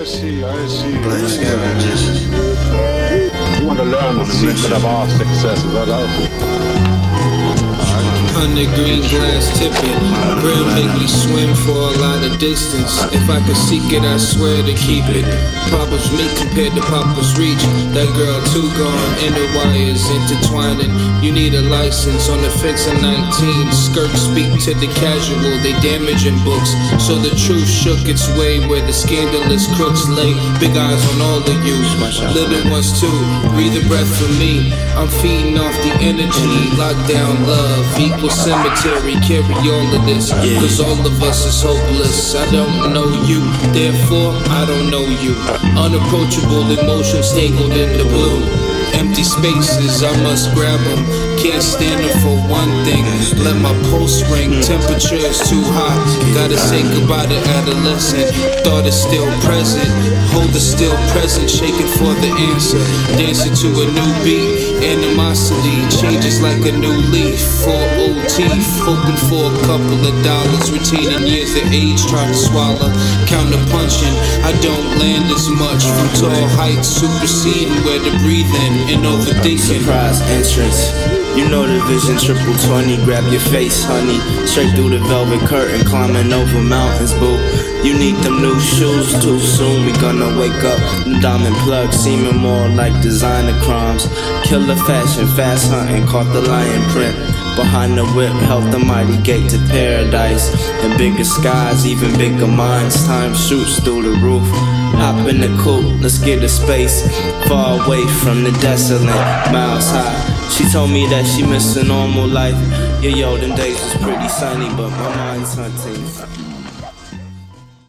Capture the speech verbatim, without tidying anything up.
see, I see. Black scavengers. You want to learn the secret of our success, is that right? Hundred green glass tipping, real make me swim for a lot of distance. If I could seek it, I swear to keep it. Papa's meat compared to Papa's reach. That girl too gone, and the wires intertwining. You need a license on the fence of nineteen. Skirts speak to the casual, they damaging books. So the truth shook its way where the scandalous crooks lay. Big eyes on all of you, little ones too. Breathe a breath for me. I'm feeding off the energy. Lockdown love, equal cemetery, carry all of this. Cause all of us is hopeless. I don't know you, therefore I don't know you. Unapproachable emotions tangled in the blue. Empty spaces, I must grab them. Can't stand them for one thing. Let my pulse ring, temperature is too hot. Gotta say goodbye to adolescent. Thought it's still present, hold it still present. Shaking for the answer, dancing to a new beat. Animosity changes like a new leaf. For O T, hoping for a couple of dollars. Retaining years of age, try to swallow. Counter punching, I don't land as much. From tall heights, superseding where to breathe in and overthinking. Surprise entrance. You know the vision, triple twenty, grab your face, honey. Straight through the velvet curtain, climbing over mountains, boo. You need them new shoes too soon, we gonna wake up. Diamond plugs seeming more like designer crimes. Killer fashion, fast hunting, caught the lion print. Behind the whip, held the mighty gate to paradise. And bigger skies, even bigger minds. Time shoots through the roof. Hop in the coupe, let's get to space. Far away from the desolate, miles high. She told me that she missed a normal life. Yeah, yo, them days was pretty sunny, but my mind's hunting.